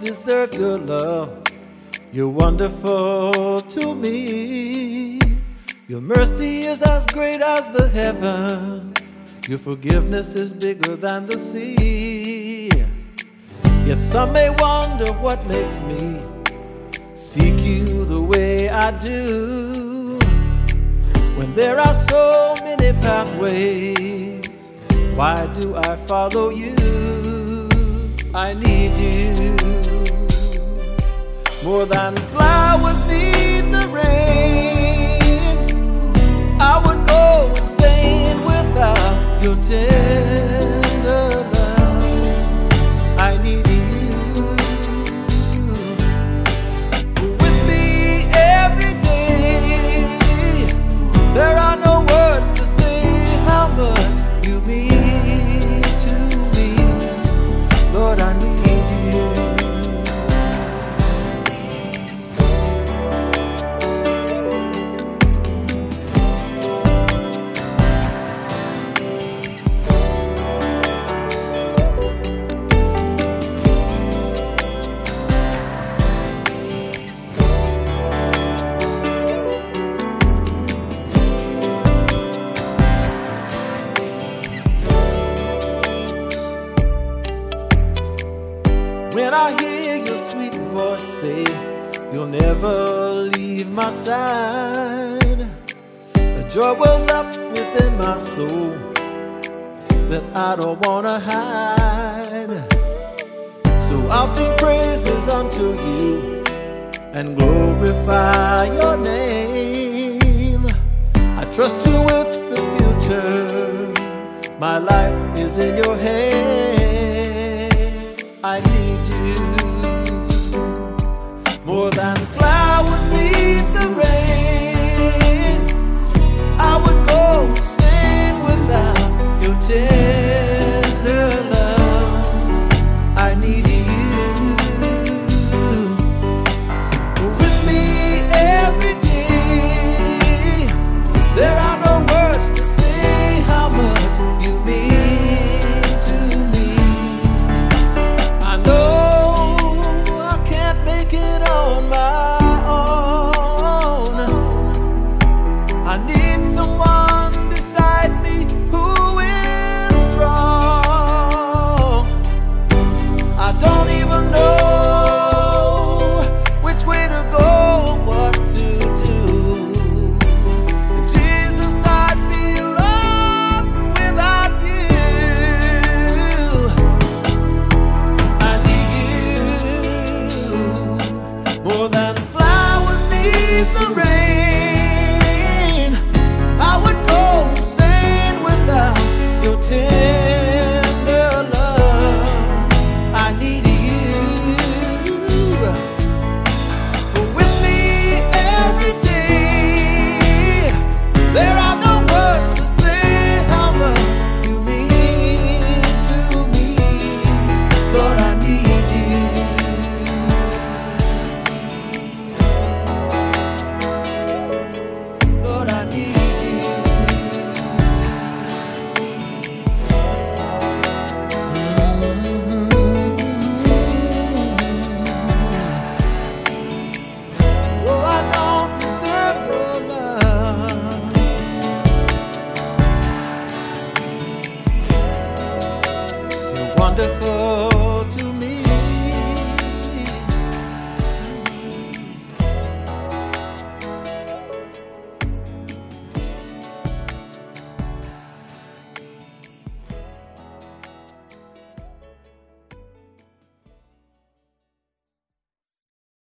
deserve your love. You're wonderful to me. Your mercy is as great as the heavens. Your forgiveness is bigger than the sea. Yet some may wonder what makes me seek you the way I do, when there are so many pathways. Why do I follow you? I need you more than flowers need the rain. I would go insane without your tender love. I need you with me every day. There are no words to say how much you mean to me. Lord, I need you. When I hear your sweet voice say, you'll never leave my side, a joy wells up within my soul that I don't wanna hide. So I'll sing praises unto you and glorify your name. I trust